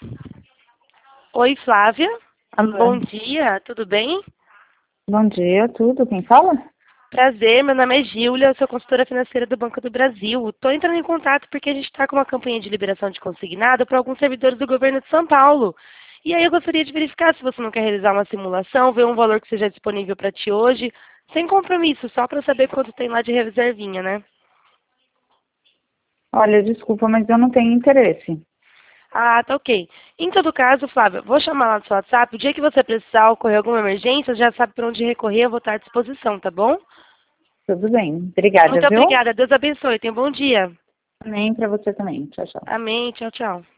Oi, Flávia. Alô. Bom dia, tudo bem? Bom dia, tudo? Quem fala? Prazer, meu nome é Gíulia, eu sou consultora financeira do Banco do Brasil. Estou entrando em contato porque a gente está com uma campanha de liberação de consignado para alguns servidores do governo de São Paulo. E aí eu gostaria de verificar se você não quer realizar uma simulação, ver um valor que seja disponível para ti hoje, sem compromisso, só para saber quanto tem lá de reservinha, né? Olha, desculpa, mas eu não tenho interesse. Ah, tá ok. Em todo caso, Flávia, vou chamar lá no seu WhatsApp. O dia que você precisar ocorrer alguma emergência, já sabe para onde recorrer, eu vou estar à disposição, tá bom? Tudo bem. Obrigada, Muito viu? obrigada. Deus abençoe. Tenha um bom dia. Amém pra você também. Tchau, tchau. Amém. Tchau, tchau.